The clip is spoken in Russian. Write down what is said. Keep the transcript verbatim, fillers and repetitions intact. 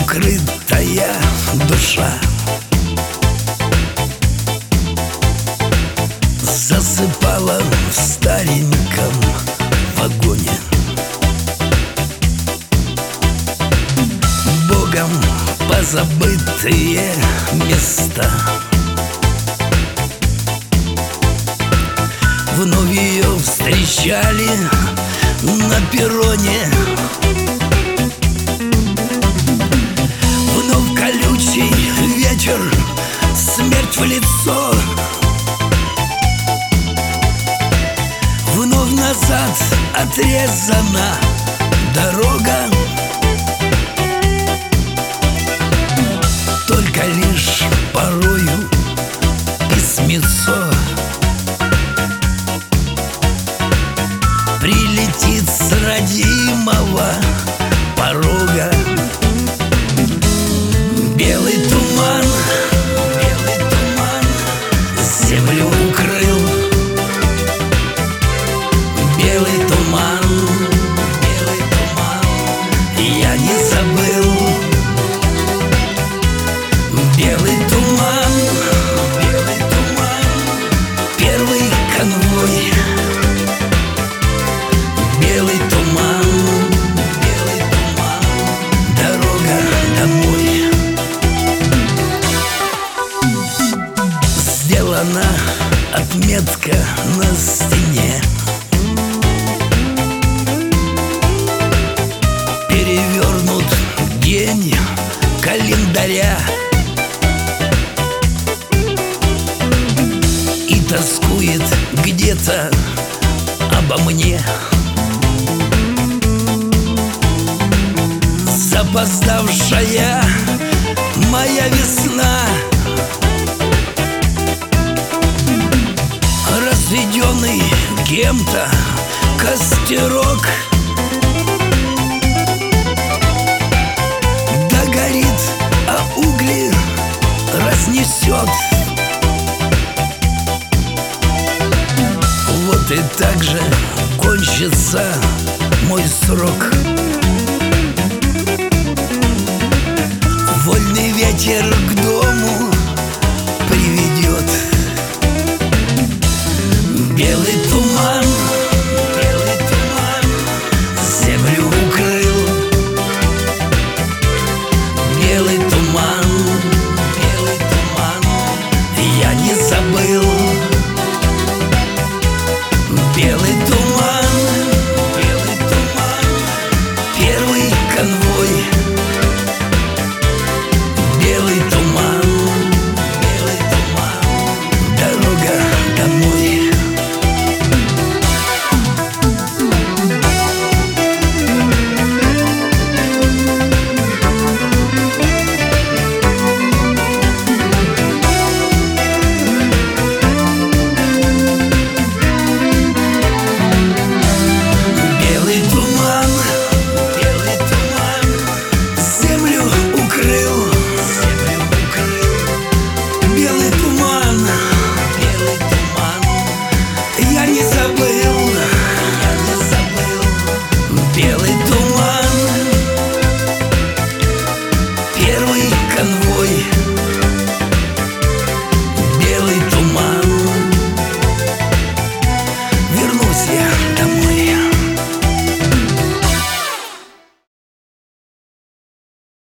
укрытая душа засыпала в стареньком вагоне. Богом позабытые места. Вновь ее встречали на перроне. Вновь колючий ветер, смерть в лицо. Вновь назад отрезана дорога. Только лишь порою письмецо прилетит с родимого порога. Белый туман, белый туман землю укрыл. Белый туман, белый туман, я не забыл. Белый туман, белый туман, первый конвой. Белый туман, белый туман, дорога домой. Сделана отметка на стене. Перевернут день календаря. И тоскует где-то обо мне запоздавшая моя весна. Разведенный кем-то костерок догорит, а угли разнесет. Вот и так же кончится мой срок. Вольный ветер к дому приведет. Белый туман,